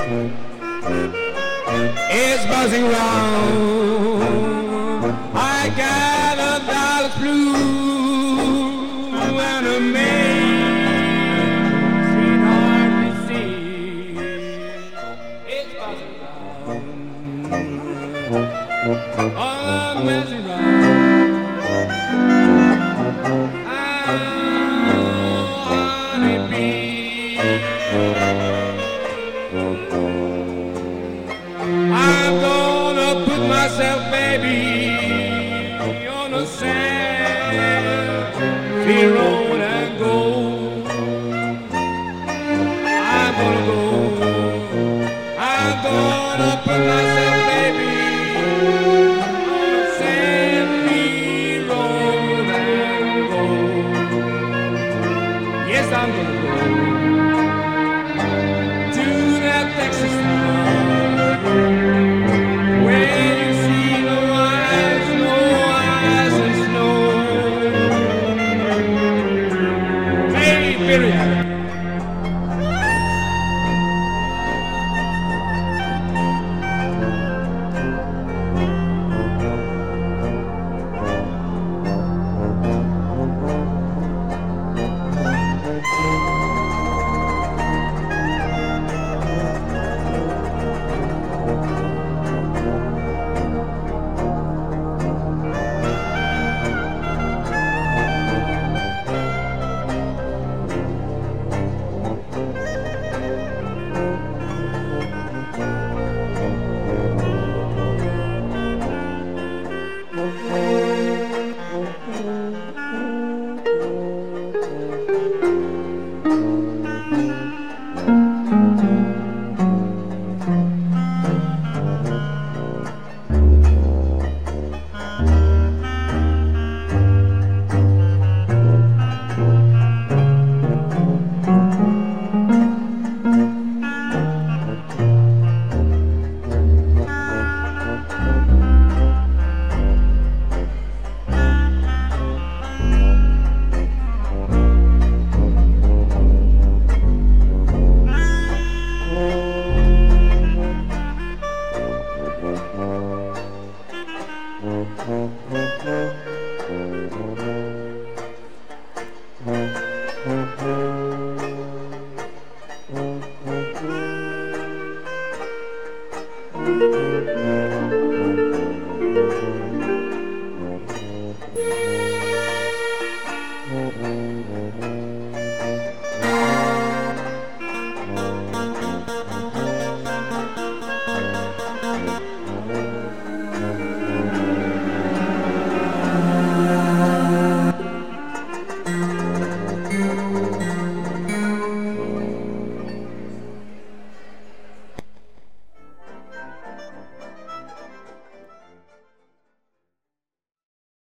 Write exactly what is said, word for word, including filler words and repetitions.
It's buzzing round. I got a dollar's blue and a maid sweetheart to see. It's buzzing round. All buzzing round. I'm gonna put myself, baby, on a sand road and go. I'm gonna go. I'm gonna put myself, baby, on a sandy road and go. Yes, I'm gonna go to that Texas town.